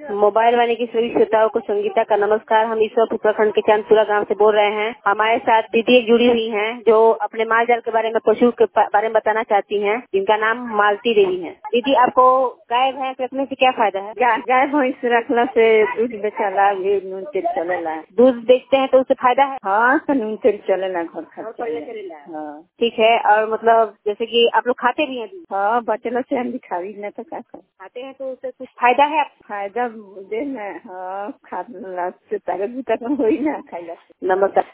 Mobile वाले की सभी श्रोताओं को संगीता का नमस्कार। हम ईश्वर उत्तराखंड के चांदपुरा गांव से बोल रहे हैं। हमारे साथ दीदी एक जुड़ी हुई हैं जो अपने माल जाल के बारे में, पशु के बारे में बताना चाहती हैं, जिनका नाम मालती देवी है। दीदी, आपको गाय भैंस रखने से क्या फायदा है? गाय भैंस रखने से दूध बेचला, नून तेल चलेला। दूध बेचते हैं तो उससे फायदा है? हाँ, तो नून तेल चलेला, घर खर्चा। हाँ, ठीक है। और मतलब जैसे कि आप लोग खाते भी हैं? हाँ, बचला से हम भी खावी न तो क्या खाते हैं तो उससे कुछ फायदा है? फायदा दे न। हाँ, खा से ताकत भी तक हो ही ना खाइला। नमस्कार।